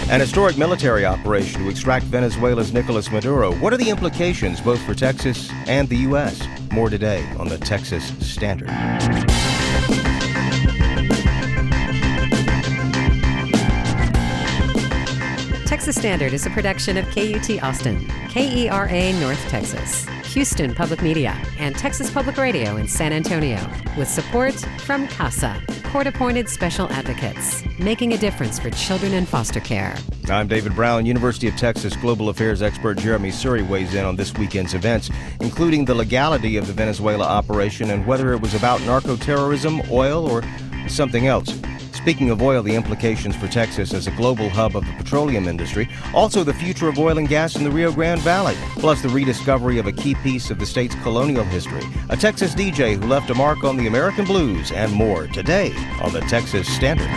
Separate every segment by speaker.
Speaker 1: An historic military operation to extract Venezuela's Nicolas Maduro. What are the implications both for Texas and the U.S.? More today on the Texas Standard.
Speaker 2: Texas Standard is a production of KUT Austin, KERA North Texas, Houston Public Media, and Texas Public Radio in San Antonio, with support from CASA, court-appointed special advocates, making a difference for children in foster care.
Speaker 1: I'm David Brown. University of Texas global affairs expert Jeremy Suri weighs in on this weekend's events, including the legality of the Venezuela operation and whether it was about narco-terrorism, oil, or something else. Speaking of oil, the implications for Texas as a global hub of the petroleum industry, also the future of oil and gas in the Rio Grande Valley, plus the rediscovery of a key piece of the state's colonial history, a Texas DJ who left a mark on the American blues, and more today on the Texas Standard.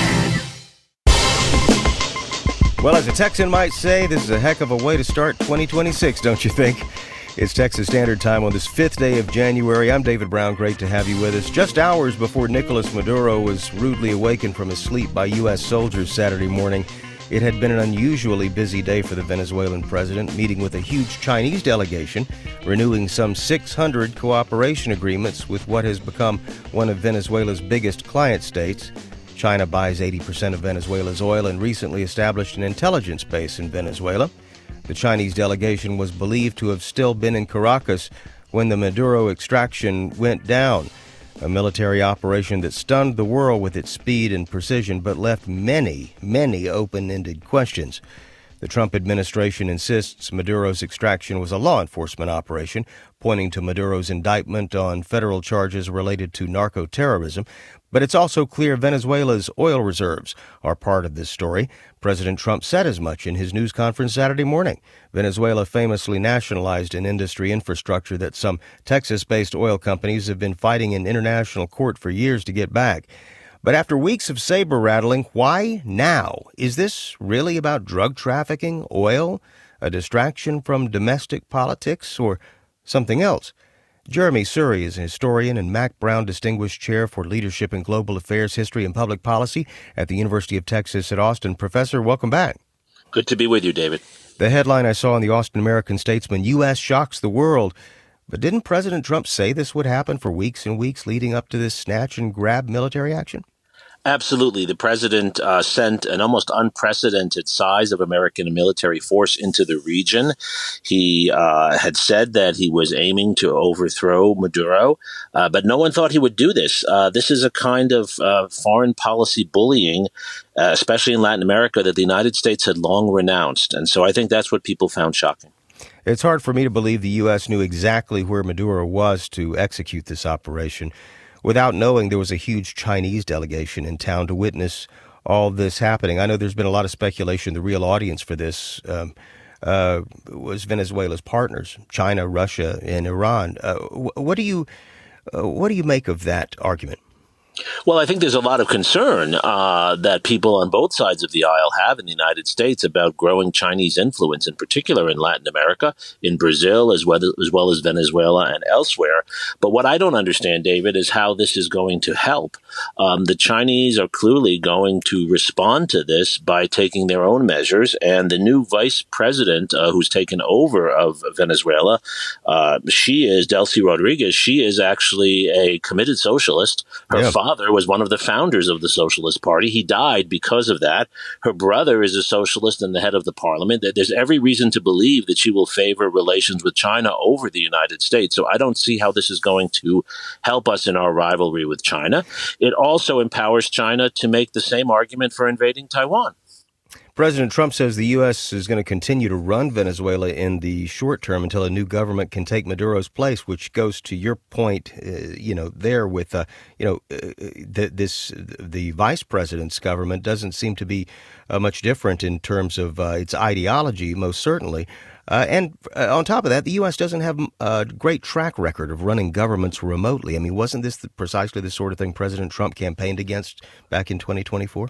Speaker 1: Well, as a Texan might say, this is a heck of a way to start 2026, don't you think? It's Texas Standard Time on this 5th day of January. I'm David Brown. Great to have you with us. Just hours before Nicolas Maduro was rudely awakened from his sleep by U.S. soldiers Saturday morning, it had been an unusually busy day for the Venezuelan president, meeting with a huge Chinese delegation, renewing some 600 cooperation agreements with what has become one of Venezuela's biggest client states. China buys 80% of Venezuela's oil and recently established an intelligence base in Venezuela. The Chinese delegation was believed to have still been in Caracas when the Maduro extraction went down, a military operation that stunned the world with its speed and precision but left many, many open-ended questions. The Trump administration insists Maduro's extraction was a law enforcement operation, pointing to Maduro's indictment on federal charges related to narco-terrorism. But it's also clear Venezuela's oil reserves are part of this story. President Trump said as much in his news conference Saturday morning. Venezuela famously nationalized an industry infrastructure that some Texas-based oil companies have been fighting in international court for years to get back. But after weeks of saber rattling, why now? Is this really about drug trafficking, oil, a distraction from domestic politics, or something else? Jeremy Suri is a historian and Mack Brown Distinguished Chair for Leadership in Global Affairs, History, and Public Policy at the University of Texas at Austin. Professor, welcome back.
Speaker 3: Good to be with you, David.
Speaker 1: The headline I saw in the Austin American-Statesman, U.S. shocks the world. But didn't President Trump say this would happen for weeks and weeks leading up to this snatch and grab military action?
Speaker 3: Absolutely. The president sent an almost unprecedented size of American military force into the region. He had said that he was aiming to overthrow Maduro, but no one thought he would do this. This is a kind of foreign policy bullying, especially in Latin America, that the United States had long renounced. And so I think that's what people found shocking.
Speaker 1: It's hard for me to believe the U.S. knew exactly where Maduro was to execute this operation, without knowing there was a huge Chinese delegation in town to witness all this happening. I know there's been a lot of speculation. The real audience for this was Venezuela's partners, China, Russia, and Iran. What do you make of that argument?
Speaker 3: Well, I think there's a lot of concern that people on both sides of the aisle have in the United States about growing Chinese influence, in particular in Latin America, in Brazil, as well as Venezuela and elsewhere. But what I don't understand, David, is how this is going to help. The Chinese are clearly going to respond to this by taking their own measures. And the new vice president who's taken over of Venezuela, she is Delcy Rodriguez. She is actually a committed socialist. Her father was one of the founders of the Socialist Party. He died because of that. Her brother is a socialist and the head of the parliament. There's every reason to believe that she will favor relations with China over the United States. So I don't see how this is going to help us in our rivalry with China. It also empowers China to make the same argument for invading Taiwan.
Speaker 1: President Trump says the U.S. is going to continue to run Venezuela in the short term until a new government can take Maduro's place, which goes to your point, there with, the vice president's government doesn't seem to be much different in terms of its ideology, most certainly. And on top of that, the U.S. doesn't have a great track record of running governments remotely. I mean, wasn't this precisely the sort of thing President Trump campaigned against back in 2024?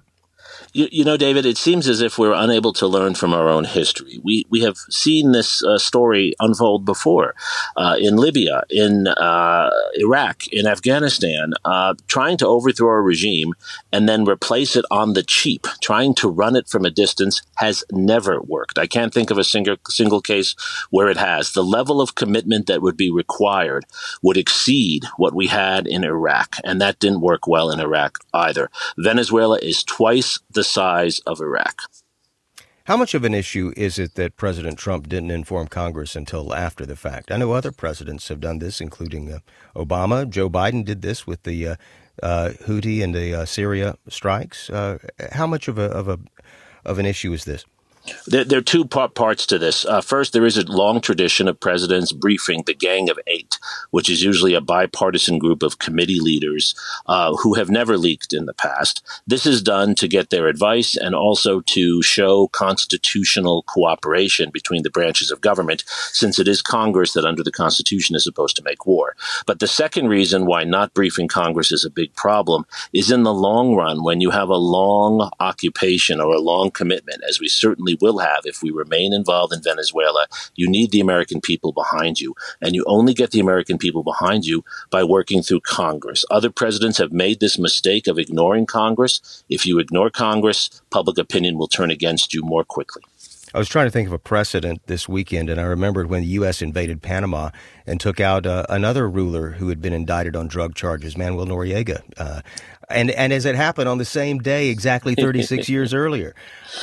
Speaker 3: David, it seems as if we're unable to learn from our own history. We have seen this story unfold before in Libya, in Iraq, in Afghanistan, trying to overthrow a regime and then replace it on the cheap. Trying to run it from a distance has never worked. I can't think of a single case where it has. The level of commitment that would be required would exceed what we had in Iraq, and that didn't work well in Iraq either. Venezuela is twice the size of Iraq.
Speaker 1: How much of an issue is it that President Trump didn't inform Congress until after the fact? I know other presidents have done this, including Obama. Joe Biden did this with the Houthi and the Syria strikes. How much of an issue is this?
Speaker 3: There are two parts to this. First, there is a long tradition of presidents briefing the Gang of Eight, which is usually a bipartisan group of committee leaders who have never leaked in the past. This is done to get their advice and also to show constitutional cooperation between the branches of government, since it is Congress that under the Constitution is supposed to make war. But the second reason why not briefing Congress is a big problem is in the long run, when you have a long occupation or a long commitment, as we certainly will have if we remain involved in Venezuela, you need the American people behind you. And you only get the American people behind you by working through Congress. Other presidents have made this mistake of ignoring Congress. If you ignore Congress, public opinion will turn against you more quickly.
Speaker 1: I was trying to think of a precedent this weekend, and I remembered when the U.S. invaded Panama and took out another ruler who had been indicted on drug charges, Manuel Noriega. And as it happened on the same day, exactly 36 years earlier.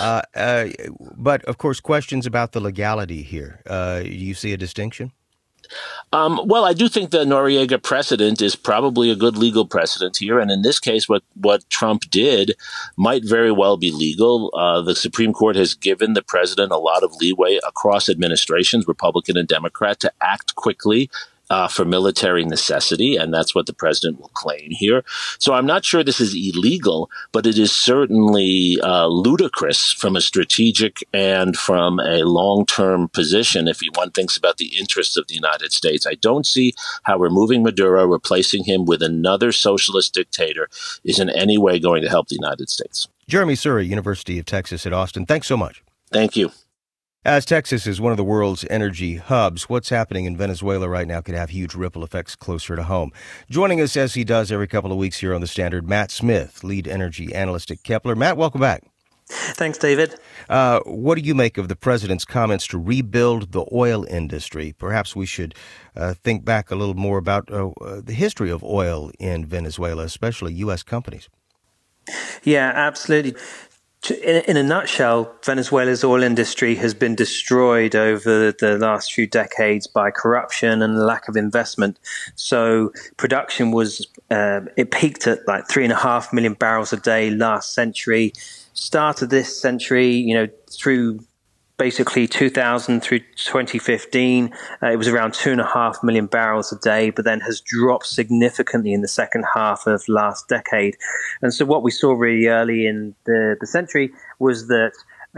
Speaker 1: But, of course, questions about the legality here. You see a distinction?
Speaker 3: Well, I do think the Noriega precedent is probably a good legal precedent here. And in this case, what Trump did might very well be legal. The Supreme Court has given the president a lot of leeway across administrations, Republican and Democrat, to act quickly for military necessity, and that's what the president will claim here. So I'm not sure this is illegal, but it is certainly ludicrous from a strategic and from a long-term position if one thinks about the interests of the United States. I don't see how removing Maduro, replacing him with another socialist dictator, is in any way going to help the United States.
Speaker 1: Jeremy Suri, University of Texas at Austin, thanks so much.
Speaker 3: Thank you.
Speaker 1: As Texas is one of the world's energy hubs, what's happening in Venezuela right now could have huge ripple effects closer to home. Joining us, as he does every couple of weeks here on The Standard, Matt Smith, lead energy analyst at Kepler. Matt, welcome back.
Speaker 4: Thanks, David.
Speaker 1: What do you make of the president's comments to rebuild the oil industry? Perhaps we should think back a little more about the history of oil in Venezuela, especially U.S. companies.
Speaker 4: Yeah, absolutely. In a nutshell, Venezuela's oil industry has been destroyed over the last few decades by corruption and lack of investment. So production it peaked at like 3.5 million barrels a day last century. Start of this century, through basically 2000 through 2015, it was around 2.5 million barrels a day, but then has dropped significantly in the second half of last decade. And so what we saw really early in the century was that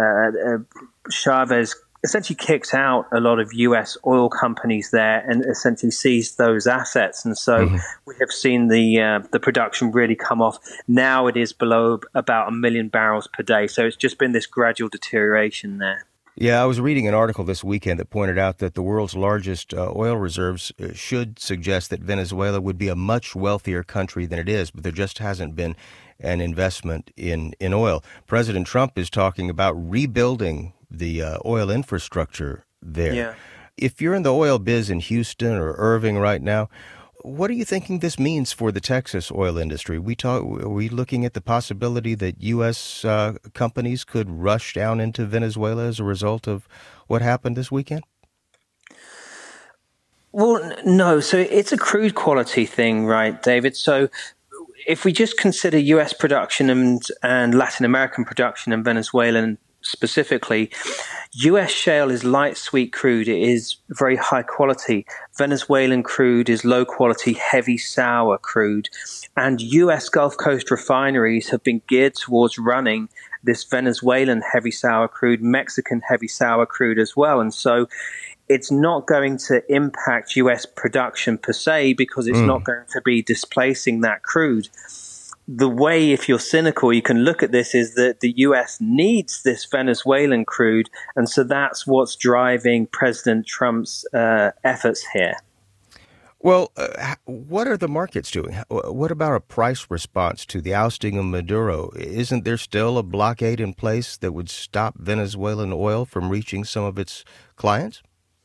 Speaker 4: Chavez essentially kicked out a lot of U.S. oil companies there and essentially seized those assets. And so we have seen the production really come off. Now it is below about 1 million barrels per day. So it's just been this gradual deterioration there.
Speaker 1: Yeah, I was reading an article this weekend that pointed out that the world's largest oil reserves should suggest that Venezuela would be a much wealthier country than it is, but there just hasn't been an investment in oil. President Trump is talking about rebuilding the oil infrastructure there.
Speaker 4: Yeah.
Speaker 1: If you're in the oil biz in Houston or Irving right now, what are you thinking this means for the Texas oil industry? Are we looking at the possibility that U.S. companies could rush down into Venezuela as a result of what happened this weekend?
Speaker 4: Well, no. So it's a crude quality thing, right, David? So if we just consider U.S. production and Latin American production and Venezuelan specifically, U.S. shale is light sweet crude. It is very high quality. Venezuelan crude is low quality, heavy sour crude. And U.S. Gulf Coast refineries have been geared towards running this Venezuelan heavy sour crude, Mexican heavy sour crude as well. And so it's not going to impact U.S. production per se because it's not going to be displacing that crude. the way, if you're cynical, you can look at this is that the US needs this Venezuelan crude. And so that's what's driving President Trump's efforts here.
Speaker 1: Well, what are the markets doing? What about a price response to the ousting of Maduro? Isn't there still a blockade in place that would stop Venezuelan oil from reaching some of its clients?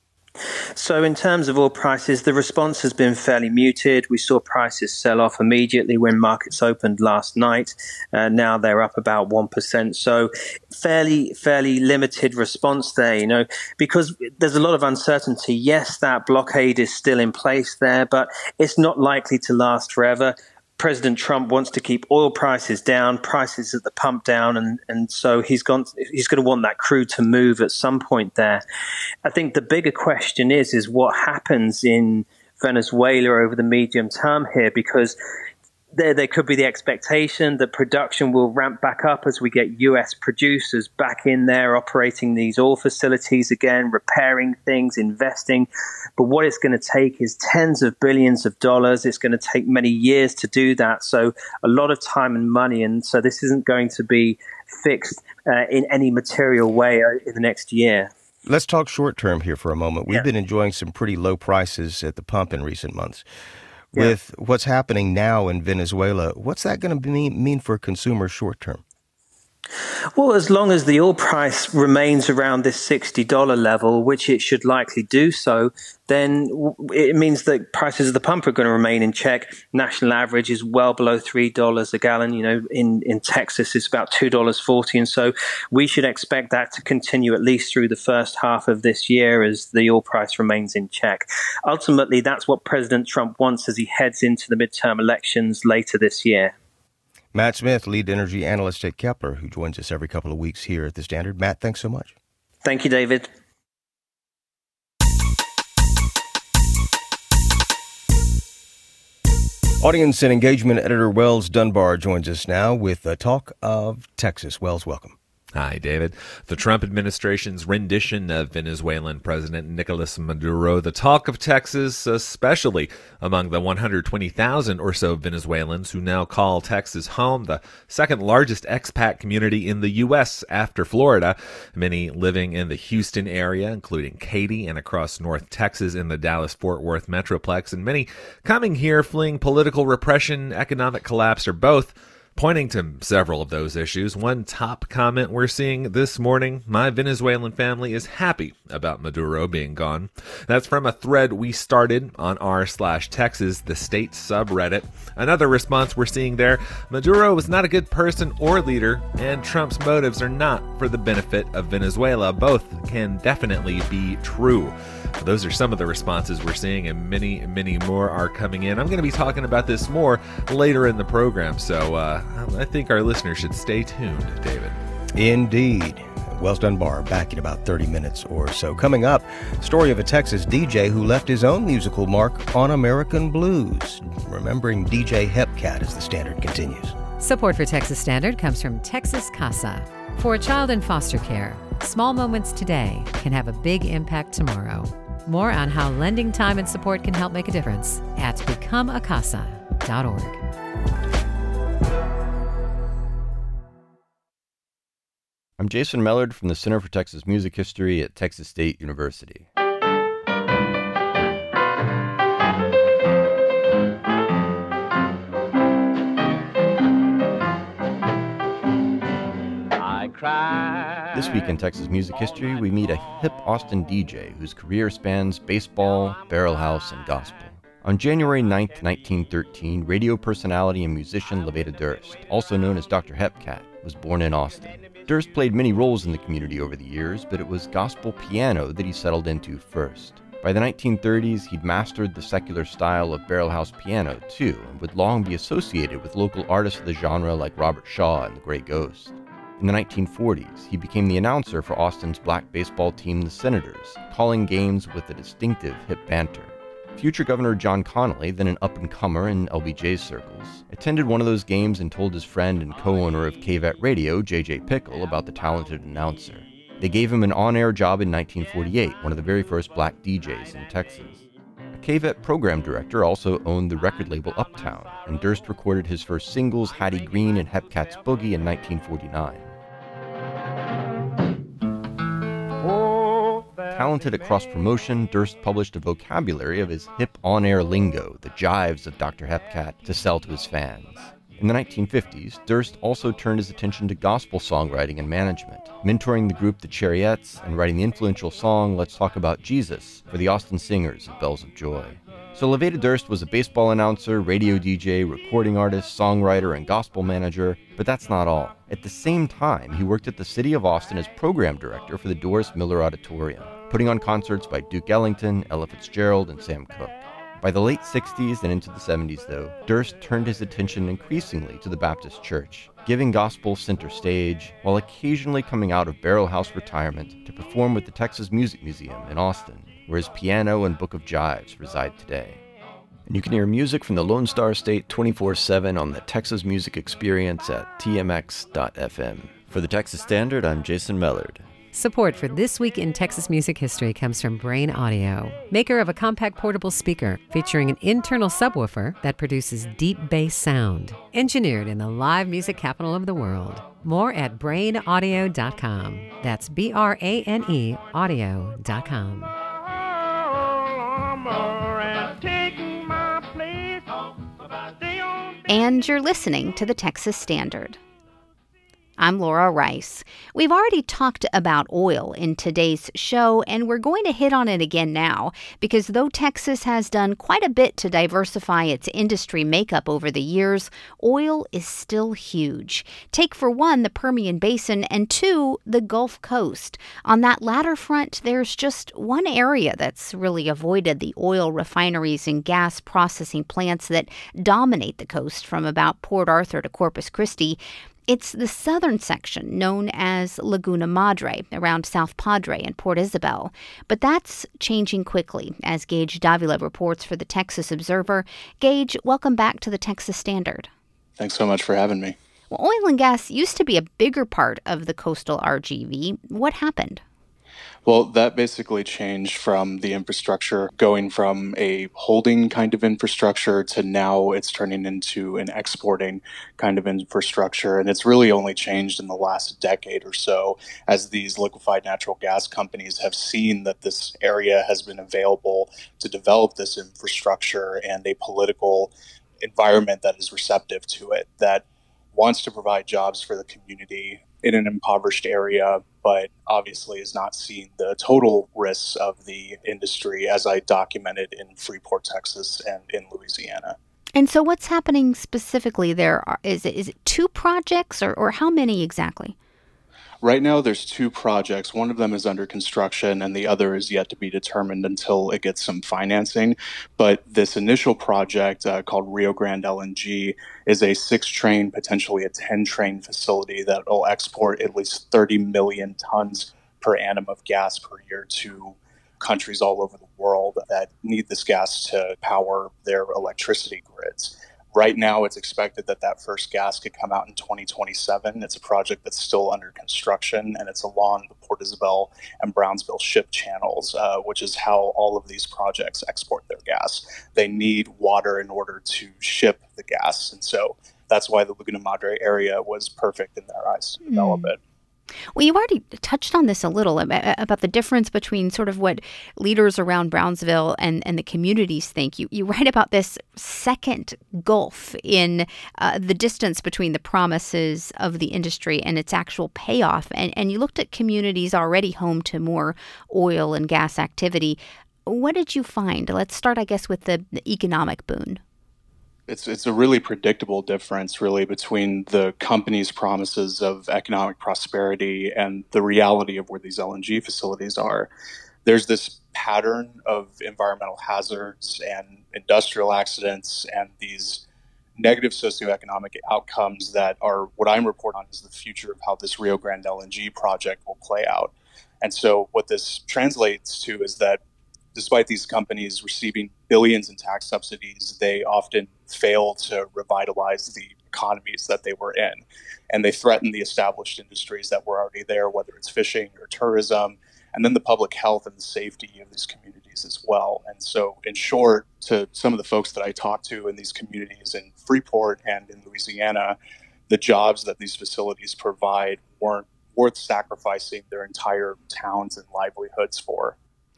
Speaker 4: So in terms of oil prices, the response has been fairly muted. We saw prices sell off immediately when markets opened last night. Now they're up about 1%. So fairly limited response there, because there's a lot of uncertainty. Yes, that blockade is still in place there, but it's not likely to last forever. President Trump wants to keep oil prices down, prices at the pump down, and so he's going to want that crude to move at some point there. I think the bigger question is what happens in Venezuela over the medium term here, because there could be the expectation that production will ramp back up as we get US producers back in there operating these oil facilities again, repairing things, investing. But what it's going to take is tens of billions of dollars. It's going to take many years to do that. So a lot of time and money. And so this isn't going to be fixed in any material way in the next year.
Speaker 1: Let's talk short term here for a moment. We've been enjoying some pretty low prices at the pump in recent months. With what's happening now in Venezuela, what's that going to mean for consumers short term?
Speaker 4: Well, as long as the oil price remains around this $60 level, which it should likely do so, then it means that prices at the pump are going to remain in check. National average is well below $3 a gallon. In Texas, it's about $2.40. And so we should expect that to continue at least through the first half of this year as the oil price remains in check. Ultimately, that's what President Trump wants as he heads into the midterm elections later this year.
Speaker 1: Matt Smith, lead energy analyst at Kepler, who joins us every couple of weeks here at The Standard. Matt, thanks so much.
Speaker 4: Thank you, David.
Speaker 1: Audience and engagement editor Wells Dunbar joins us now with a talk of Texas. Wells, welcome.
Speaker 5: Hi, David. The Trump administration's rendition of Venezuelan President Nicolas Maduro, the talk of Texas, especially among the 120,000 or so Venezuelans who now call Texas home, the second largest expat community in the U.S. after Florida, many living in the Houston area, including Katy, and across North Texas in the Dallas-Fort Worth metroplex, and many coming here fleeing political repression, economic collapse, or both. Pointing to several of those issues, one top comment we're seeing this morning: my Venezuelan family is happy about Maduro being gone. That's from a thread we started on r/Texas, the state subreddit. Another response we're seeing there: Maduro was not a good person or leader, and Trump's motives are not for the benefit of Venezuela. Both can definitely be true. Those are some of the responses we're seeing, and many, many more are coming in. I'm going to be talking about this more later in the program, so I think our listeners should stay tuned, David.
Speaker 1: Indeed. Wells Dunbar back in about 30 minutes or so. Coming up, story of a Texas DJ who left his own musical mark on American blues. Remembering DJ Hepcat as the Standard continues.
Speaker 2: Support for Texas Standard comes from Texas Casa. For a child in foster care, small moments today can have a big impact tomorrow. More on how lending time and support can help make a difference at becomeacasa.org.
Speaker 6: I'm Jason Mellard from the Center for Texas Music History at Texas State University. This week in Texas Music History, we meet a hip Austin DJ whose career spans baseball, barrel house, and gospel. On January 9, 1913, radio personality and musician Levada Durst, also known as Dr. Hepcat, was born in Austin. Durst played many roles in the community over the years, but it was gospel piano that he settled into first. By the 1930s, he'd mastered the secular style of barrel house piano, too, and would long be associated with local artists of the genre like Robert Shaw and the Grey Ghost. In the 1940s, he became the announcer for Austin's black baseball team, the Senators, calling games with a distinctive hip banter. Future Governor John Connally, then an up-and-comer in LBJ's circles, attended one of those games and told his friend and co-owner of KVET Radio, J.J. Pickle, about the talented announcer. They gave him an on-air job in 1948, one of the very first black DJs in Texas. A KVET program director also owned the record label Uptown, and Durst recorded his first singles, Hattie Green and Hepcat's Boogie, in 1949. Talented at cross-promotion, Durst published a vocabulary of his hip on-air lingo, the jives of Dr. Hepcat, to sell to his fans. In the 1950s, Durst also turned his attention to gospel songwriting and management, mentoring the group The Chariots and writing the influential song Let's Talk About Jesus for the Austin Singers of Bells of Joy. So Levada Durst was a baseball announcer, radio DJ, recording artist, songwriter, and gospel manager, but that's not all. At the same time, he worked at the City of Austin as program director for the Doris Miller Auditorium, putting on concerts by Duke Ellington, Ella Fitzgerald, and Sam Cooke. By the late 60s and into the 70s, though, Durst turned his attention increasingly to the Baptist Church, giving gospel center stage, while occasionally coming out of Barrel House retirement to perform with the Texas Music Museum in Austin, where his piano and Book of Jives reside today. And you can hear music from the Lone Star State 24/7 on the Texas Music Experience at tmx.fm. For the Texas Standard, I'm Jason Mellard.
Speaker 2: Support for This Week in Texas Music History comes from Brain Audio, maker of a compact portable speaker featuring an internal subwoofer that produces deep bass sound. Engineered in the live music capital of the world. More at brainaudio.com. That's BRANE audio.com.
Speaker 7: And you're listening to the Texas Standard. I'm Laura Rice. We've already talked about oil in today's show, and we're going to hit on it again now, because though Texas has done quite a bit to diversify its industry makeup over the years, oil is still huge. Take for one the Permian Basin, and two, the Gulf Coast. On that latter front, there's just one area that's really avoided the oil refineries and gas processing plants that dominate the coast from about Port Arthur to Corpus Christi. It's the southern section, known as Laguna Madre, around South Padre and Port Isabel. But that's changing quickly, as Gage Davila reports for the Texas Observer. Gage, welcome back to the Texas Standard.
Speaker 8: Thanks so much for having me.
Speaker 7: Well, oil and gas used to be a bigger part of the coastal RGV. What happened?
Speaker 8: Well, that basically changed from the infrastructure going from a holding kind of infrastructure to now it's turning into an exporting kind of infrastructure. And it's really only changed in the last decade or so as these liquefied natural gas companies have seen that this area has been available to develop this infrastructure and a political environment that is receptive to it, that wants to provide jobs for the community in an impoverished area, but obviously is not seeing the total risks of the industry as I documented in Freeport, Texas, and in Louisiana.
Speaker 7: And so what's happening specifically there? Is it two projects or how many exactly?
Speaker 8: Right now, there's two projects. One of them is under construction, and the other is yet to be determined until it gets some financing. But this initial project called Rio Grande LNG is a 6-train, potentially a 10-train facility that will export at least 30 million tons per annum of gas per year to countries all over the world that need this gas to power their electricity grids. Right now, it's expected that that first gas could come out in 2027. It's a project that's still under construction, and it's along the Port Isabel and Brownsville ship channels, which is how all of these projects export their gas. They need water in order to ship the gas, and so that's why the Laguna Madre area was perfect in their eyes to develop it.
Speaker 7: Well, you already touched on this a little about the difference between sort of what leaders around Brownsville and the communities think. You write about this second gulf in the distance between the promises of the industry and its actual payoff. And you looked at communities already home to more oil and gas activity. What did you find? Let's start, I guess, with the economic boon.
Speaker 8: It's a really predictable difference, really, between the company's promises of economic prosperity and the reality of where these LNG facilities are. There's this pattern of environmental hazards and industrial accidents and these negative socioeconomic outcomes that are what I'm reporting on is the future of how this Rio Grande LNG project will play out. And so what this translates to is that despite these companies receiving billions in tax subsidies, they often fail to revitalize the economies that they were in. And they threaten the established industries that were already there, whether it's fishing or tourism, and then the public health and the safety of these communities communities as well. And so, in short, to some of the folks that I talked to in these communities in Freeport and in Louisiana, the jobs that these facilities provide weren't worth sacrificing their entire towns and livelihoods for.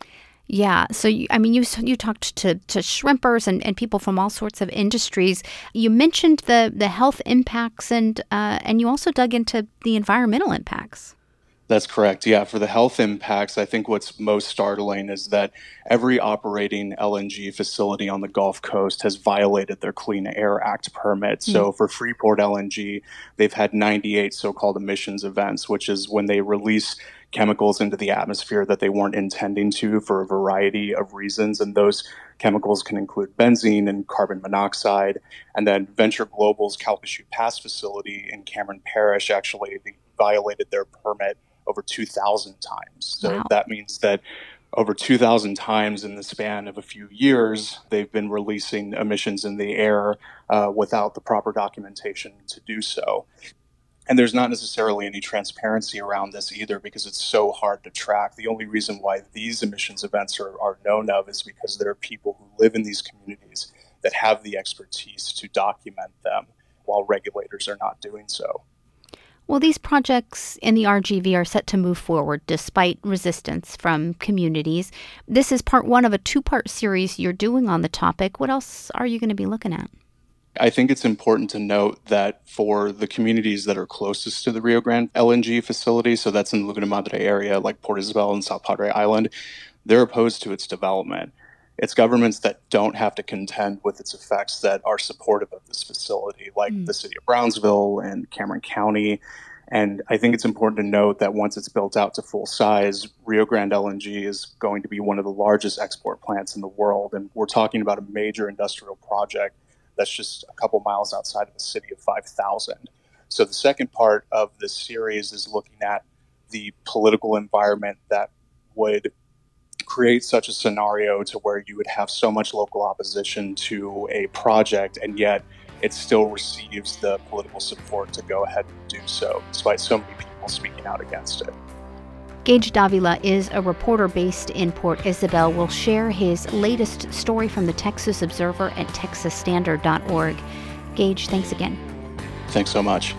Speaker 7: Yeah. So, you talked to shrimpers and people from all sorts of industries. You mentioned the health impacts and you also dug into the environmental impacts.
Speaker 8: That's correct. Yeah. For the health impacts, I think what's most startling is that every operating LNG facility on the Gulf Coast has violated their Clean Air Act permit. So for Freeport LNG, they've had 98 so-called emissions events, which is when they release chemicals into the atmosphere that they weren't intending to for a variety of reasons. And those chemicals can include benzene and carbon monoxide. And then Venture Global's Calcasieu Pass facility in Cameron Parish actually violated their permit over 2,000 times. So that means that over 2,000 times in the span of a few years, they've been releasing emissions in the air without the proper documentation to do so. And there's not necessarily any transparency around this either because it's so hard to track. The only reason why these emissions events are known of is because there are people who live in these communities that have the expertise to document them while regulators are not doing so.
Speaker 7: Well, these projects in the RGV are set to move forward despite resistance from communities. This is part one of a two-part series you're doing on the topic. What else are you going to be looking at?
Speaker 8: I think it's important to note that for the communities that are closest to the Rio Grande LNG facility, so that's in the Laguna Madre area, like Port Isabel and South Padre Island, they're opposed to its development. It's governments that don't have to contend with its effects that are supportive of this facility, like the city of Brownsville and Cameron County. And I think it's important to note that once it's built out to full size, Rio Grande LNG is going to be one of the largest export plants in the world. And we're talking about a major industrial project that's just a couple miles outside of a city of 5,000. So the second part of this series is looking at the political environment that would create such a scenario to where you would have so much local opposition to a project, and yet it still receives the political support to go ahead and do so, despite so many people speaking out against it.
Speaker 7: Gage Davila is a reporter based in Port Isabel. We'll share his latest story from the Texas Observer at texasstandard.org. Gage, thanks again.
Speaker 8: Thanks so much.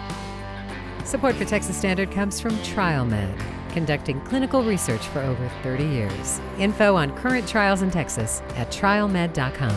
Speaker 2: Support for Texas Standard comes from TrialMed, conducting clinical research for over 30 years. Info on current trials in Texas at trialmed.com.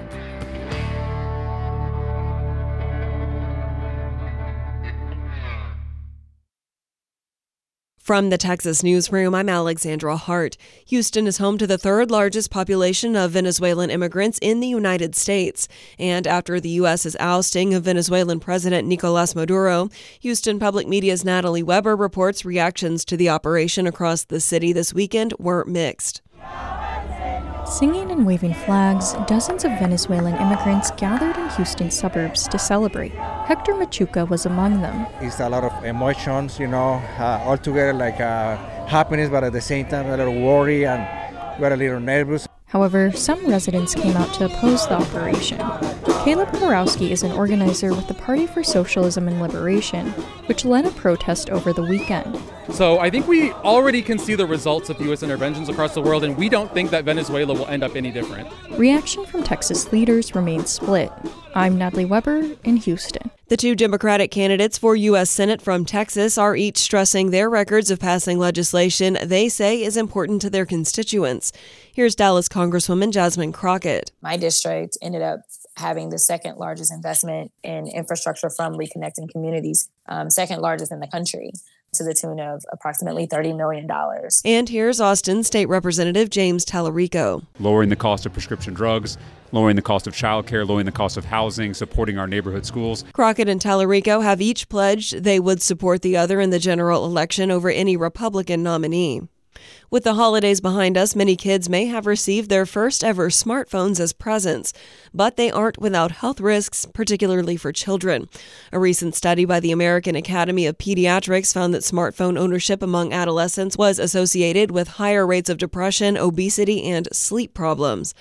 Speaker 9: From the Texas Newsroom, I'm Alexandra Hart. Houston is home to the third largest population of Venezuelan immigrants in the United States. And after the U.S.'s ousting of Venezuelan President Nicolas Maduro, Houston Public Media's Natalie Weber reports reactions to the operation across the city this weekend were mixed.
Speaker 10: Singing and waving flags, dozens of Venezuelan immigrants gathered in Houston suburbs to celebrate. Hector Machuca was among them.
Speaker 11: It's a lot of emotions, all together like happiness, but at the same time a little worry and we're a little nervous.
Speaker 10: However, some residents came out to oppose the operation. Caleb Korowski is an organizer with the Party for Socialism and Liberation, which led a protest over the weekend.
Speaker 12: So I think we already can see the results of U.S. interventions across the world, and we don't think that Venezuela will end up any different.
Speaker 10: Reaction from Texas leaders remains split. I'm Natalie Weber in Houston.
Speaker 9: The two Democratic candidates for U.S. Senate from Texas are each stressing their records of passing legislation they say is important to their constituents. Here's Dallas Congresswoman Jasmine Crockett.
Speaker 13: My district ended up having the second largest investment in infrastructure from reconnecting communities, second largest in the country, to the tune of approximately $30 million.
Speaker 9: And here's Austin State Representative James Tallarico.
Speaker 14: Lowering the cost of prescription drugs, lowering the cost of childcare, lowering the cost of housing, supporting our neighborhood schools.
Speaker 9: Crockett and Tallarico have each pledged they would support the other in the general election over any Republican nominee. With the holidays behind us, many kids may have received their first ever smartphones as presents, but they aren't without health risks, particularly for children. A recent study by the American Academy of Pediatrics found that smartphone ownership among adolescents was associated with higher rates of depression, obesity, and sleep problems.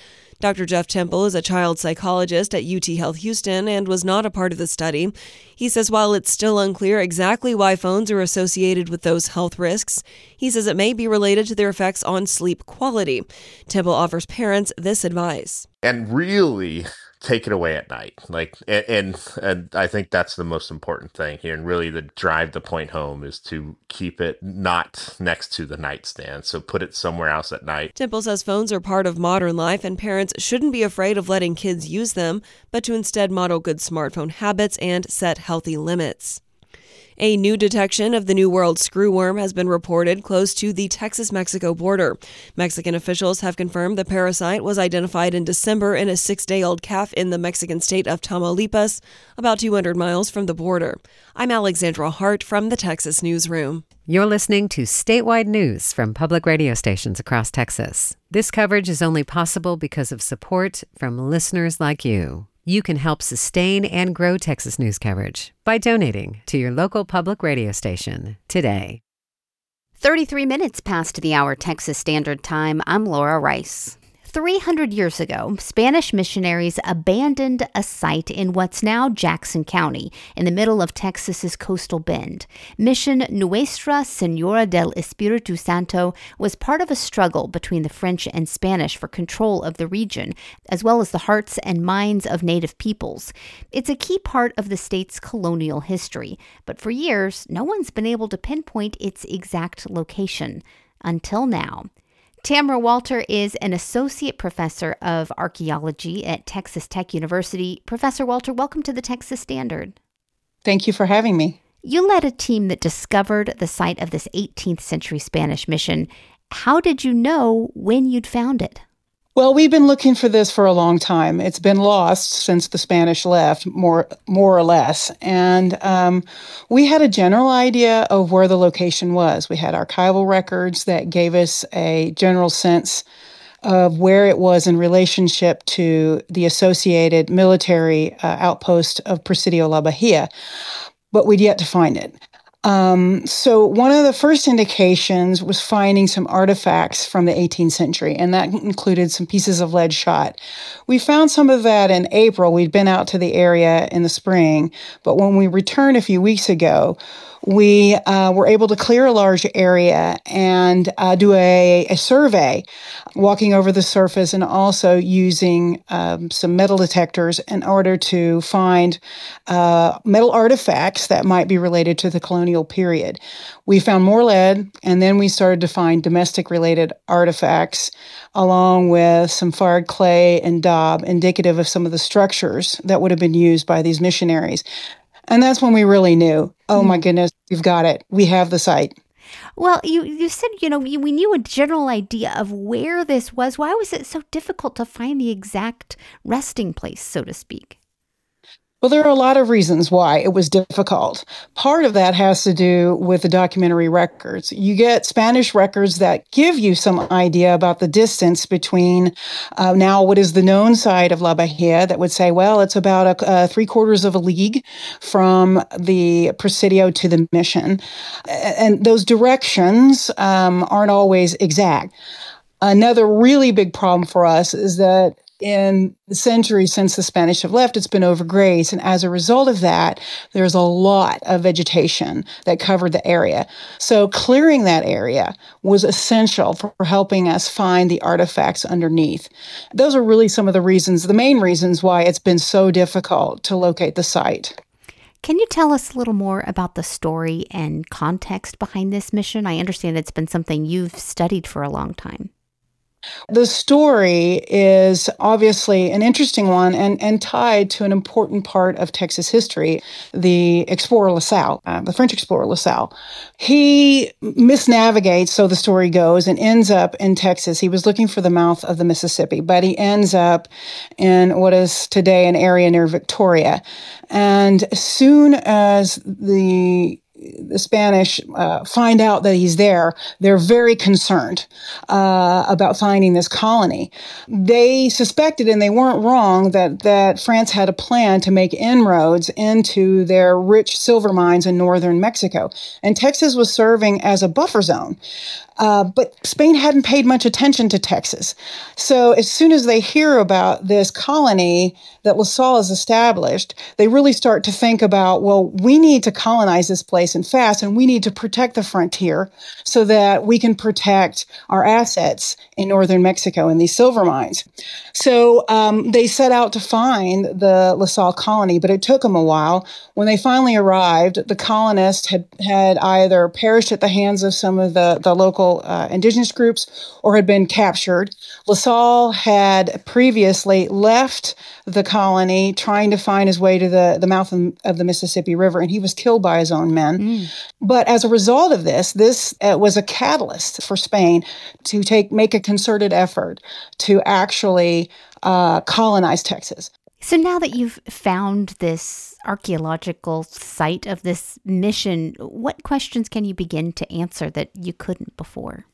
Speaker 9: Dr. Jeff Temple is a child psychologist at UT Health Houston and was not a part of the study. He says while it's still unclear exactly why phones are associated with those health risks, he says it may be related to their effects on sleep quality. Temple offers parents this advice.
Speaker 15: And really take it away at night. And I think that's the most important thing here. And really drive the point home is to keep it not next to the nightstand. So put it somewhere else at night.
Speaker 9: Temple says phones are part of modern life and parents shouldn't be afraid of letting kids use them, but to instead model good smartphone habits and set healthy limits. A new detection of the New World screwworm has been reported close to the Texas-Mexico border. Mexican officials have confirmed the parasite was identified in December in a 6-day-old calf in the Mexican state of Tamaulipas, about 200 miles from the border. I'm Alexandra Hart from the Texas Newsroom.
Speaker 2: You're listening to statewide news from public radio stations across Texas. This coverage is only possible because of support from listeners like you. You can help sustain and grow Texas news coverage by donating to your local public radio station today.
Speaker 7: 33 minutes past the hour Texas Standard Time. I'm Laura Rice. 300 years ago, Spanish missionaries abandoned a site in what's now Jackson County, in the middle of Texas's coastal bend. Mission Nuestra Señora del Espíritu Santo was part of a struggle between the French and Spanish for control of the region, as well as the hearts and minds of native peoples. It's a key part of the state's colonial history, but for years, no one's been able to pinpoint its exact location. Until now. Tamara Walter is an associate professor of archaeology at Texas Tech University. Professor Walter, welcome to the Texas Standard.
Speaker 16: Thank you for having me.
Speaker 7: You led a team that discovered the site of this 18th century Spanish mission. How did you know when you'd found it?
Speaker 16: Well, we've been looking for this for a long time. It's been lost since the Spanish left, more or less. And we had a general idea of where the location was. We had archival records that gave us a general sense of where it was in relationship to the associated military outpost of Presidio La Bahia, but we'd yet to find it. So one of the first indications was finding some artifacts from the 18th century, and that included some pieces of lead shot. We found some of that in April. We'd been out to the area in the spring, but when we returned a few weeks ago, we were able to clear a large area and do a survey, walking over the surface and also using some metal detectors in order to find metal artifacts that might be related to the colonial period. We found more lead, and then we started to find domestic-related artifacts, along with some fired clay and daub, indicative of some of the structures that would have been used by these missionaries. And that's when we really knew, oh my goodness, we've got it. We have the site.
Speaker 7: Well, you said, we knew a general idea of where this was. Why was it so difficult to find the exact resting place, so to speak?
Speaker 16: Well, there are a lot of reasons why it was difficult. Part of that has to do with the documentary records. You get Spanish records that give you some idea about the distance between now what is the known side of La Bahia that would say, well, it's about 3/4 of a league from the Presidio to the mission. And those directions aren't always exact. Another really big problem for us is that in the centuries since the Spanish have left, it's been overgrazed. And as a result of that, there's a lot of vegetation that covered the area. So clearing that area was essential for helping us find the artifacts underneath. Those are really some of the reasons, the main reasons why it's been so difficult to locate the site.
Speaker 7: Can you tell us a little more about the story and context behind this mission? I understand it's been something you've studied for a long time.
Speaker 16: The story is obviously an interesting one and tied to an important part of Texas history, the explorer La Salle, the French explorer La Salle. He misnavigates, so the story goes, and ends up in Texas. He was looking for the mouth of the Mississippi, but he ends up in what is today an area near Victoria. And as soon as the the Spanish find out that he's there, they're very concerned about finding this colony. They suspected, and they weren't wrong, that France had a plan to make inroads into their rich silver mines in northern Mexico. And Texas was serving as a buffer zone. But Spain hadn't paid much attention to Texas. So as soon as they hear about this colony that La Salle has established, they really start to think about, well, we need to colonize this place and fast, and we need to protect the frontier so that we can protect our assets in northern Mexico in these silver mines. So they set out to find the La Salle colony, but it took them a while. When they finally arrived, the colonists had either perished at the hands of some of the local indigenous groups or had been captured. La Salle had previously left the colony trying to find his way to the mouth of the Mississippi River, and he was killed by his own men. But as a result of this was a catalyst for Spain to make a concerted effort to actually colonize Texas.
Speaker 7: So now that you've found this archaeological site of this mission, what questions can you begin to answer that you couldn't before?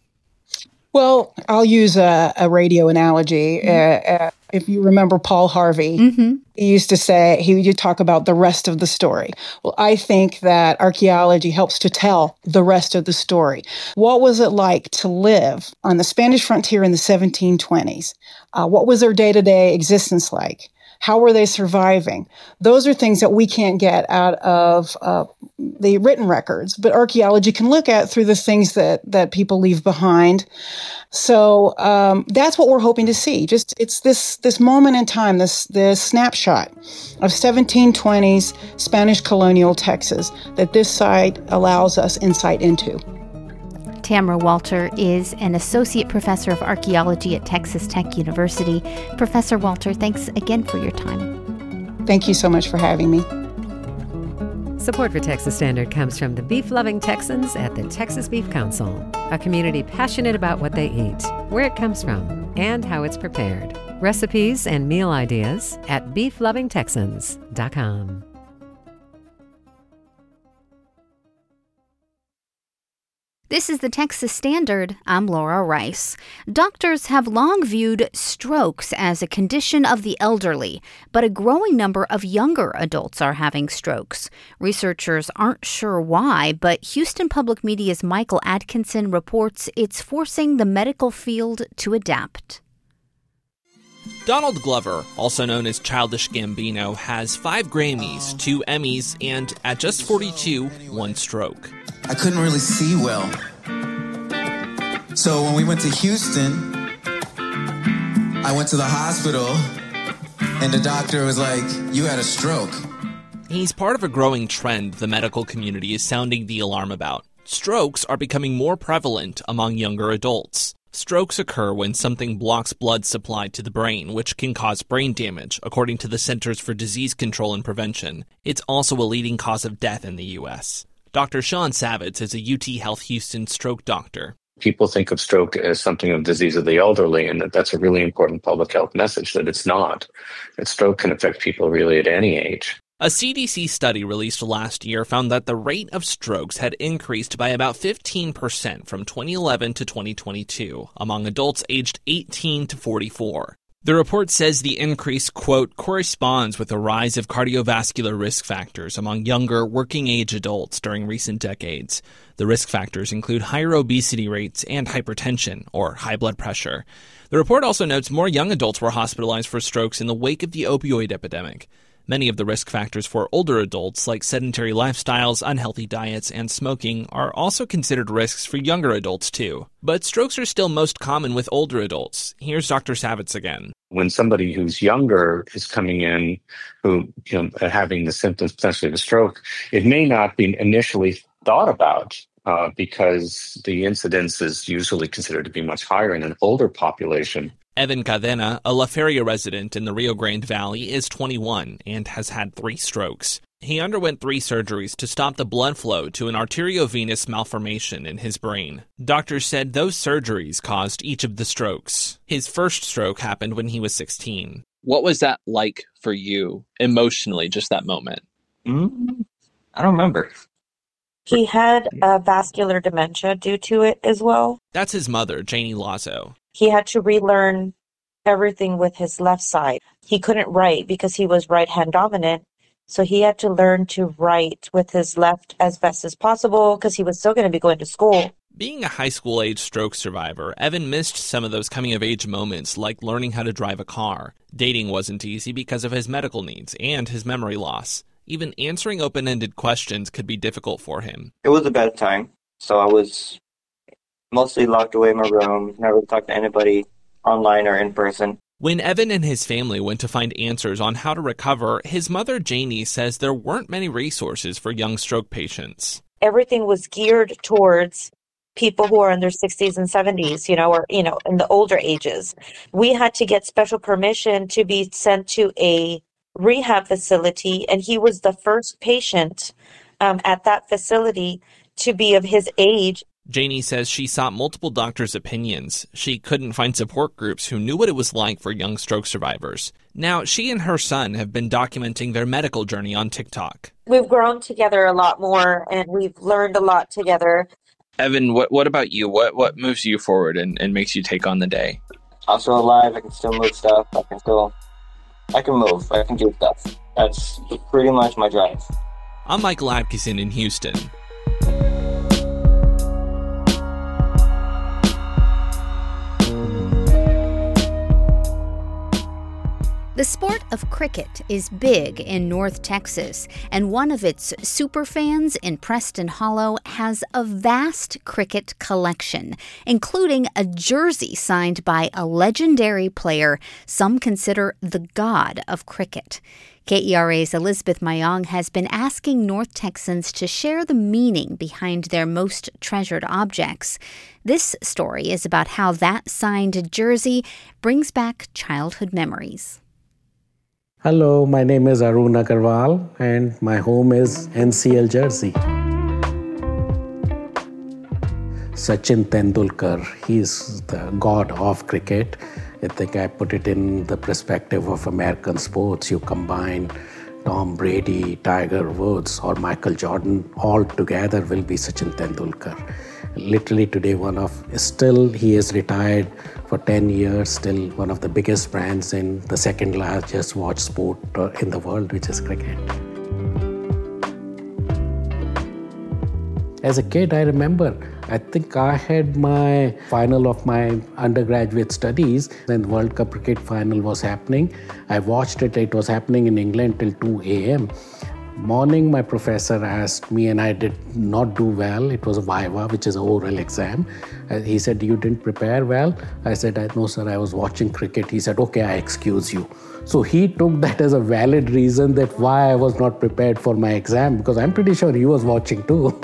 Speaker 16: Well, I'll use a radio analogy. If you remember Paul Harvey, he used to say, he would talk about the rest of the story. Well, I think that archaeology helps to tell the rest of the story. What was it like to live on the Spanish frontier in the 1720s? What was their day-to-day existence like? How were they surviving? Those are things that we can't get out of the written records, but archaeology can look at through the things that people leave behind. So that's what we're hoping to see. It's this moment in time, this snapshot of 1720s Spanish colonial Texas that this site allows us insight into.
Speaker 7: Tamara Walter is an associate professor of archaeology at Texas Tech University. Professor Walter, thanks again for your time.
Speaker 16: Thank you so much for having me.
Speaker 2: Support for Texas Standard comes from the beef-loving Texans at the Texas Beef Council, a community passionate about what they eat, where it comes from, and how it's prepared. Recipes and meal ideas at beeflovingtexans.com.
Speaker 7: This is the Texas Standard. I'm Laura Rice. Doctors have long viewed strokes as a condition of the elderly, but a growing number of younger adults are having strokes. Researchers aren't sure why, but Houston Public Media's Michael Atkinson reports it's forcing the medical field to adapt.
Speaker 17: Donald Glover, also known as Childish Gambino, has 5 Grammys, 2 Emmys, and at just 42, 1 stroke.
Speaker 18: I couldn't really see well. So when we went to Houston, I went to the hospital, and the doctor was like, "You had a stroke."
Speaker 17: He's part of a growing trend the medical community is sounding the alarm about. Strokes are becoming more prevalent among younger adults. Strokes occur when something blocks blood supply to the brain, which can cause brain damage, according to the Centers for Disease Control and Prevention. It's also a leading cause of death in the U.S. Dr. Sean Savitz is a UT Health Houston stroke doctor.
Speaker 19: People think of stroke as something of disease of the elderly, and that's a really important public health message that it's not. That stroke can affect people really at any age.
Speaker 17: A CDC study released last year found that the rate of strokes had increased by about 15% from 2011 to 2022 among adults aged 18 to 44. The report says the increase, quote, corresponds with a rise of cardiovascular risk factors among younger working-age adults during recent decades. The risk factors include higher obesity rates and hypertension, or high blood pressure. The report also notes more young adults were hospitalized for strokes in the wake of the opioid epidemic. Many of the risk factors for older adults, like sedentary lifestyles, unhealthy diets, and smoking, are also considered risks for younger adults, too. But strokes are still most common with older adults. Here's Dr. Savitz again.
Speaker 19: When somebody who's younger is coming in, who having the symptoms potentially of a stroke, it may not be initially thought about because the incidence is usually considered to be much higher in an older population.
Speaker 17: Evan Cadena, a La Feria resident in the Rio Grande Valley, is 21 and has had 3 strokes. He underwent 3 surgeries to stop the blood flow to an arteriovenous malformation in his brain. Doctors said those surgeries caused each of the strokes. His first stroke happened when he was 16.
Speaker 20: What was that like for you emotionally, just that moment?
Speaker 21: I don't remember.
Speaker 20: He had vascular dementia due to it as well.
Speaker 17: That's his mother, Janie Lazo.
Speaker 20: He had to relearn everything with his left side. He couldn't write because he was right-hand dominant. So he had to learn to write with his left as best as possible because he was still going to be going to school.
Speaker 17: Being a high school-age stroke survivor, Evan missed some of those coming-of-age moments like learning how to drive a car. Dating wasn't easy because of his medical needs and his memory loss. Even answering open-ended questions could be difficult for him.
Speaker 21: It was a bad time, so I was mostly locked away in my room, never talked to anybody online or in person.
Speaker 17: When Evan and his family went to find answers on how to recover, his mother Janie says there weren't many resources for young stroke patients.
Speaker 20: Everything was geared towards people who are in their 60s and 70s, or in the older ages. We had to get special permission to be sent to a rehab facility, and he was the first patient at that facility to be of his age.
Speaker 17: Janie says she sought multiple doctors' opinions. She couldn't find support groups who knew what it was like for young stroke survivors. Now, she and her son have been documenting their medical journey on TikTok.
Speaker 20: We've grown together a lot more, and we've learned a lot together.
Speaker 22: Evan, what about you? What moves you forward and makes you take on the day?
Speaker 21: I'm still alive. I can still move stuff. I can move. I can do stuff. That's pretty much my drive.
Speaker 17: I'm Michael Atkinson in Houston.
Speaker 7: The sport of cricket is big in North Texas, and one of its superfans in Preston Hollow has a vast cricket collection, including a jersey signed by a legendary player some consider the god of cricket. KERA's Elizabeth Mayong has been asking North Texans to share the meaning behind their most treasured objects. This story is about how that signed jersey brings back childhood memories.
Speaker 23: Hello, my name is Arun Agarwal and my home is NCL Jersey. Sachin Tendulkar, he's the god of cricket. I think I put it in the perspective of American sports. You combine Tom Brady, Tiger Woods or Michael Jordan, all together will be Sachin Tendulkar. Literally today, he is retired for 10 years, still one of the biggest brands in the second largest watch sport in the world, which is cricket. As a kid, I remember, I think I had my final of my undergraduate studies when the World Cup cricket final was happening. I watched it. It was happening in England till 2 a.m. Morning, my professor asked me, and I did not do well. It was a viva, which is an oral exam. He said, "You didn't prepare well?" I said, "No, sir, I was watching cricket." He said, "Okay, I excuse you." So he took that as a valid reason that why I was not prepared for my exam, because I'm pretty sure he was watching too.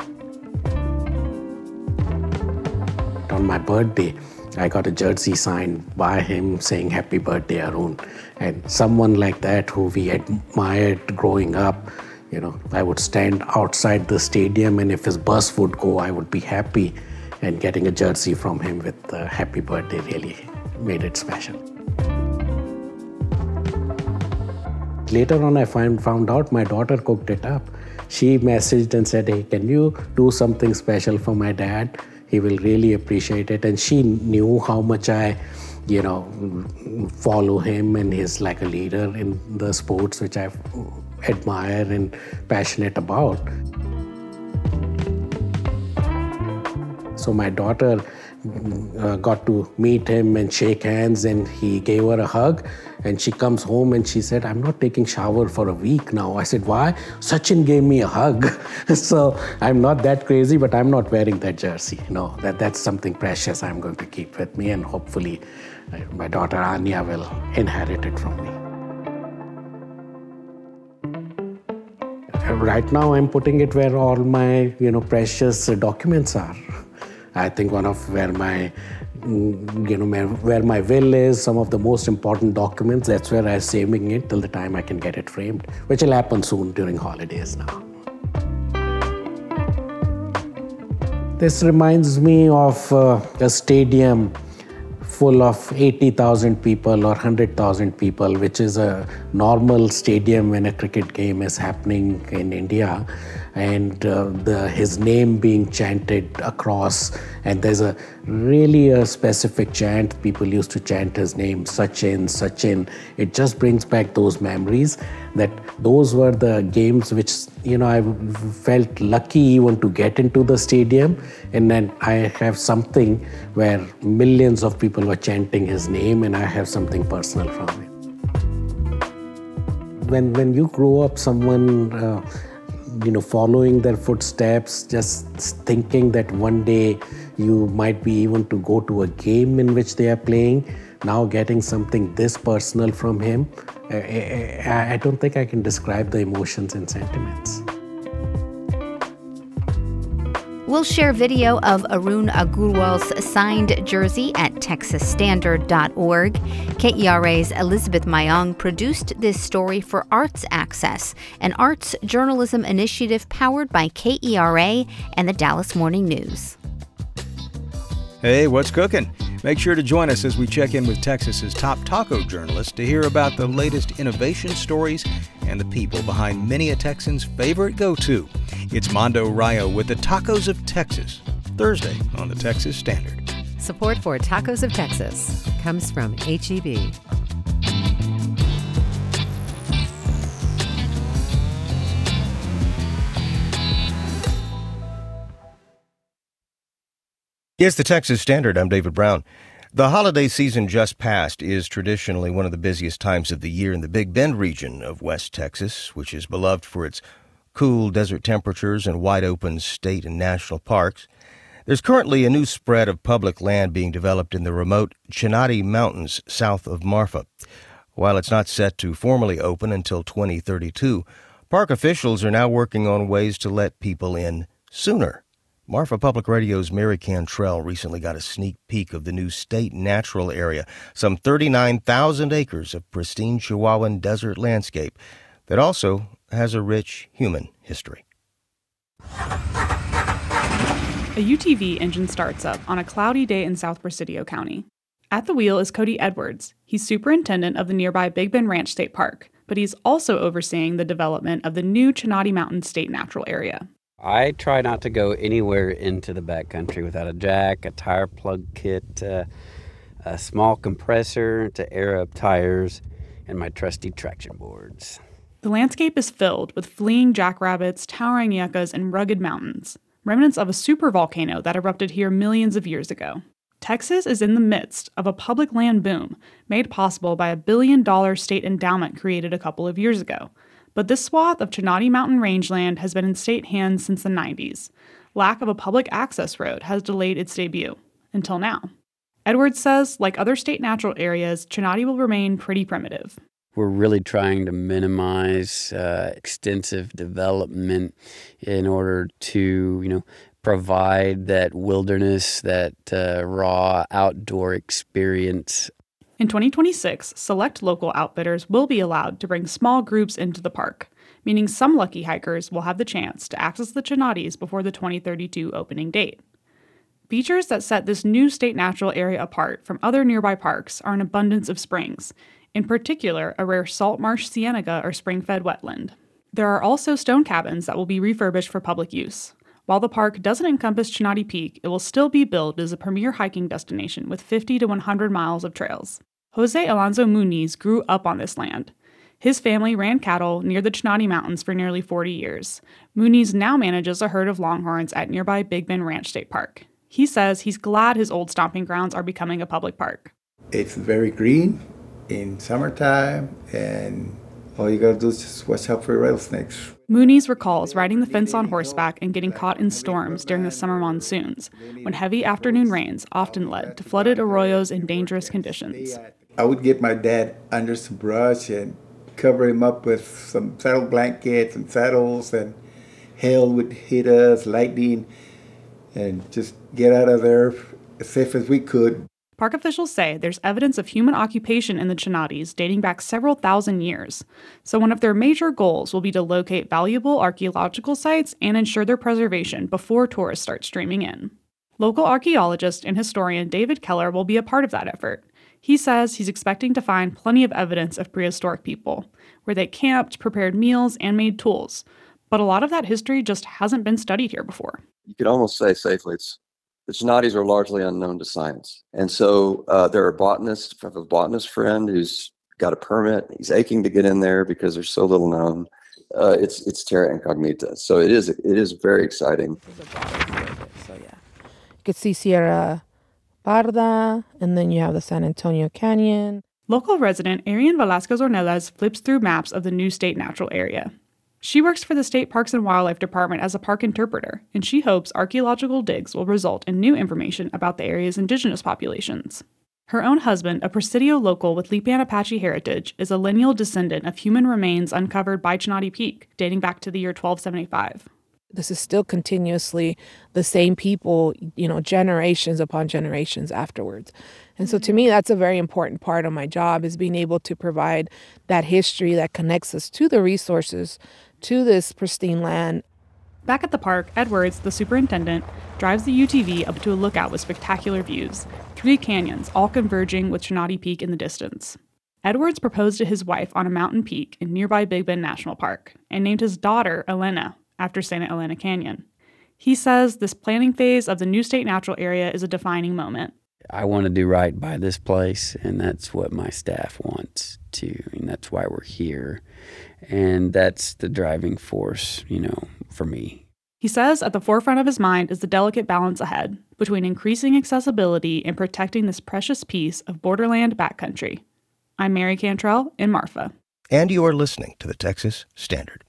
Speaker 23: On my birthday, I got a jersey signed by him saying, "Happy birthday, Arun." And someone like that who we admired growing up, I would stand outside the stadium, and if his bus would go, I would be happy. And getting a jersey from him with happy birthday really made it special. Later on, I found out my daughter cooked it up. She messaged and said, "Hey, can you do something special for my dad? He will really appreciate it." And she knew how much I follow him, and he's like a leader in the sports which I admire and passionate about. So my daughter got to meet him and shake hands, and he gave her a hug, and she comes home and she said, "I'm not taking shower for a week now." I said, "Why?" "Sachin gave me a hug." So I'm not that crazy, but I'm not wearing that jersey. That's something precious I'm going to keep with me, and hopefully my daughter Anya will inherit it from me. Right now I'm putting it where all my precious documents are. I think one of where my will is, some of the most important documents, that's where I'm saving it till the time I can get it framed, which will happen soon during holidays now. This reminds me of a stadium full of 80,000 people or 100,000 people, which is a normal stadium when a cricket game is happening in India. and his name being chanted across. And there's a specific chant. People used to chant his name, Sachin, Sachin. It just brings back those memories that those were the games which, I felt lucky even to get into the stadium. And then I have something where millions of people were chanting his name, and I have something personal from it. When you grow up, someone, following their footsteps, just thinking that one day you might be even to go to a game in which they are playing, now getting something this personal from him, I don't think I can describe the emotions and sentiments.
Speaker 7: We'll share video of Arun Agarwal's signed jersey at texasstandard.org. KERA's Elizabeth Mayong produced this story for Arts Access, an arts journalism initiative powered by KERA and the Dallas Morning News.
Speaker 3: Hey, what's cooking? Make sure to join us as we check in with Texas's top taco journalists to hear about the latest innovation stories and the people behind many a Texan's favorite go-to. It's Mondo Rayo with the Tacos of Texas, Thursday on the Texas Standard.
Speaker 2: Support for Tacos of Texas comes from H-E-B.
Speaker 1: It's the Texas Standard. I'm David Brown. The holiday season just passed is traditionally one of the busiest times of the year in the Big Bend region of West Texas, which is beloved for its cool desert temperatures and wide-open state and national parks. There's currently a new spread of public land being developed in the remote Chinati Mountains south of Marfa. While it's not set to formally open until 2032, park officials are now working on ways to let people in sooner. Marfa Public Radio's Mary Cantrell recently got a sneak peek of the new state natural area, some 39,000 acres of pristine Chihuahuan desert landscape that also has a rich human history.
Speaker 4: A UTV engine starts up on a cloudy day in South Presidio County. At the wheel is Cody Edwards. He's superintendent of the nearby Big Bend Ranch State Park, but he's also overseeing the development of the new Chinati Mountain State Natural Area.
Speaker 5: I try not to go anywhere into the backcountry without a jack, a tire plug kit, a small compressor to air up tires, and my trusty traction boards.
Speaker 4: The landscape is filled with fleeing jackrabbits, towering yuccas, and rugged mountains, remnants of a supervolcano that erupted here millions of years ago. Texas is in the midst of a public land boom made possible by a $1 billion state endowment created a couple of years ago. But this swath of Chinati Mountain rangeland has been in state hands since the 90s. Lack of a public access road has delayed its debut, until now. Edwards says, like other state natural areas, Chinati will remain pretty primitive.
Speaker 5: We're really trying to minimize extensive development in order to, provide that wilderness, that raw outdoor experience.
Speaker 4: In 2026, select local outfitters will be allowed to bring small groups into the park, meaning some lucky hikers will have the chance to access the Chinatis before the 2032 opening date. Features that set this new state natural area apart from other nearby parks are an abundance of springs, in particular a rare salt marsh cienega or spring-fed wetland. There are also stone cabins that will be refurbished for public use. While the park doesn't encompass Chinati Peak, it will still be billed as a premier hiking destination with 50 to 100 miles of trails. Jose Alonso Muniz grew up on this land. His family ran cattle near the Chinati Mountains for nearly 40 years. Muniz now manages a herd of longhorns at nearby Big Bend Ranch State Park. He says he's glad his old stomping grounds are becoming a public park.
Speaker 24: It's very green in summertime, and all you gotta do is just watch out for rattlesnakes.
Speaker 4: Muniz recalls riding the fence on horseback and getting caught in storms during the summer monsoons, when heavy afternoon rains often led to flooded arroyos in dangerous conditions.
Speaker 24: I would get my dad under some brush and cover him up with some saddle blankets and saddles, and hail would hit us, lightning, and just get out of there as safe as we could.
Speaker 4: Park officials say there's evidence of human occupation in the Chinatis dating back several thousand years, so one of their major goals will be to locate valuable archaeological sites and ensure their preservation before tourists start streaming in. Local archaeologist and historian David Keller will be a part of that effort. He says he's expecting to find plenty of evidence of prehistoric people, where they camped, prepared meals, and made tools. But a lot of that history just hasn't been studied here before.
Speaker 6: You could almost say safely the Chenadis are largely unknown to science. And so there are botanists. I have a botanist friend who's got a permit. He's aching to get in there because there's so little known. It's terra incognita. So it is very exciting.
Speaker 8: So yeah, you could see Sierra Parda, and then you have the San Antonio Canyon.
Speaker 4: Local resident Arian Velasquez Ornelas flips through maps of the new state natural area. She works for the State Parks and Wildlife Department as a park interpreter, and she hopes archaeological digs will result in new information about the area's indigenous populations. Her own husband, a Presidio local with Lipan Apache heritage, is a lineal descendant of human remains uncovered by Chenadi Peak, dating back to the year 1275.
Speaker 8: This is still continuously the same people, generations upon generations afterwards. And so to me, that's a very important part of my job, is being able to provide that history that connects us to the resources, to this pristine land.
Speaker 4: Back at the park, Edwards, the superintendent, drives the UTV up to a lookout with spectacular views, 3 canyons, all converging with Chenadi Peak in the distance. Edwards proposed to his wife on a mountain peak in nearby Big Bend National Park and named his daughter Elena after Santa Elena Canyon. He says this planning phase of the new state natural area is a defining moment.
Speaker 5: I want to do right by this place, and that's what my staff wants too, and that's why we're here. And that's the driving force, for me.
Speaker 4: He says at the forefront of his mind is the delicate balance ahead between increasing accessibility and protecting this precious piece of borderland backcountry. I'm Mary Cantrell in Marfa.
Speaker 1: And you are listening to the Texas Standard.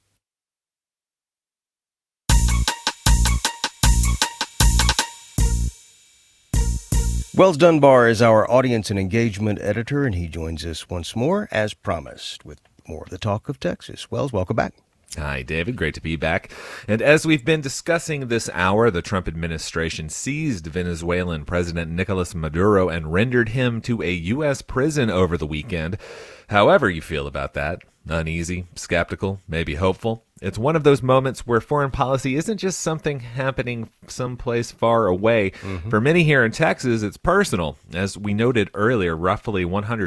Speaker 1: Wells Dunbar is our audience and engagement editor, and he joins us once more, as promised, with more of the talk of Texas. Wells, welcome back.
Speaker 11: Hi, David. Great to be back. And as we've been discussing this hour, the Trump administration seized Venezuelan President Nicolas Maduro and rendered him to a U.S. prison over the weekend. However you feel about that, uneasy, skeptical, maybe hopeful, it's one of those moments where foreign policy isn't just something happening someplace far away. For many here in Texas, it's personal. As we noted earlier, roughly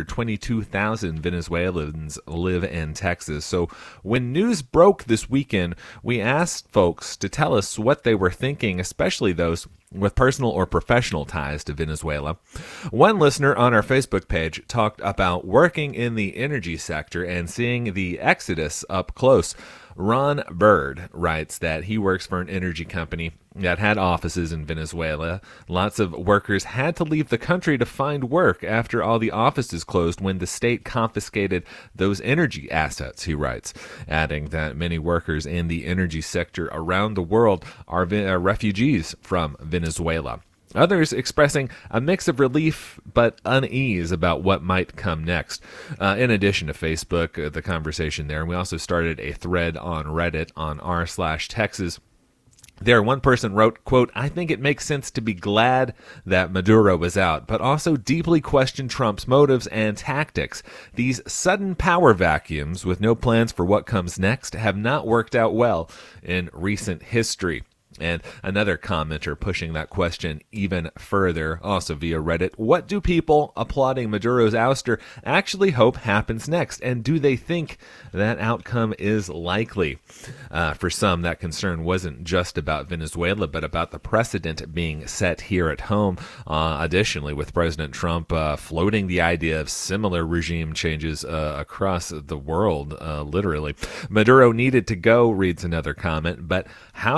Speaker 11: 122,000 Venezuelans live in Texas. So when news broke this weekend, we asked folks to tell us what they were thinking, especially those with personal or professional ties to Venezuela. One listener on our Facebook page talked about working in the energy sector and seeing the exodus up close. Ron Bird writes that he works for an energy company that had offices in Venezuela. Lots of workers had to leave the country to find work after all the offices closed when the state confiscated those energy assets, he writes, adding that many workers in the energy sector around the world are refugees from Venezuela. Others expressing a mix of relief but unease about what might come next. In addition to Facebook, the conversation there, and we also started a thread on Reddit on r/Texas. There, one person wrote, quote, "I think it makes sense to be glad that Maduro is out, but also deeply question Trump's motives and tactics. These sudden power vacuums with no plans for what comes next have not worked out well in recent history." And another commenter pushing that question even further, also via Reddit, what do people applauding Maduro's ouster actually hope happens next? And do they think that outcome is likely? For some, that concern wasn't just about Venezuela, but about the precedent being set here at home. Additionally, with President Trump floating the idea of similar regime changes across the world, literally. Maduro needed to go, reads another comment, but how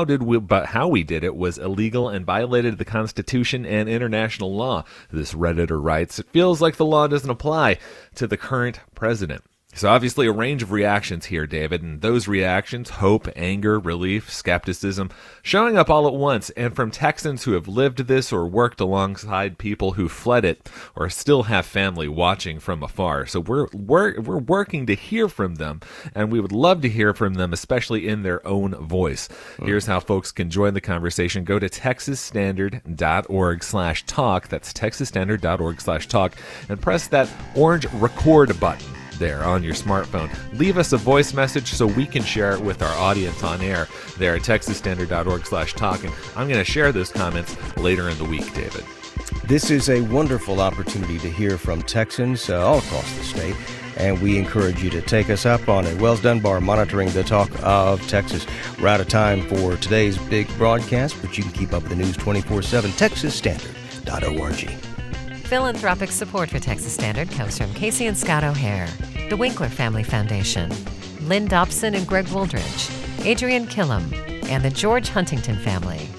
Speaker 11: we did it was illegal and violated the Constitution and international law. This Redditor writes, it feels like the law doesn't apply to the current president. So obviously a range of reactions here, David, and those reactions, hope, anger, relief, skepticism, showing up all at once, and from Texans who have lived this or worked alongside people who fled it or still have family watching from afar. So we're working to hear from them, and we would love to hear from them, especially in their own voice. Here's how folks can join the conversation. Go to texasstandard.org/talk. That's texasstandard.org/talk, and press that orange record button there on your smartphone. Leave us a voice message so we can share it with our audience on air there at texasstandard.org/talk, and I'm going to share those comments later in the week, David.
Speaker 1: This is a wonderful opportunity to hear from Texans all across the state. and we encourage you to take us up on it. Wells Dunbar monitoring the talk of Texas. We're out of time for today's big broadcast, but you can keep up with the news 24/7, texasstandard.org.
Speaker 2: Philanthropic support for Texas Standard comes from Casey and Scott O'Hare, the Winkler Family Foundation, Lynn Dobson and Greg Wooldridge, Adrian Killam, and the George Huntington family.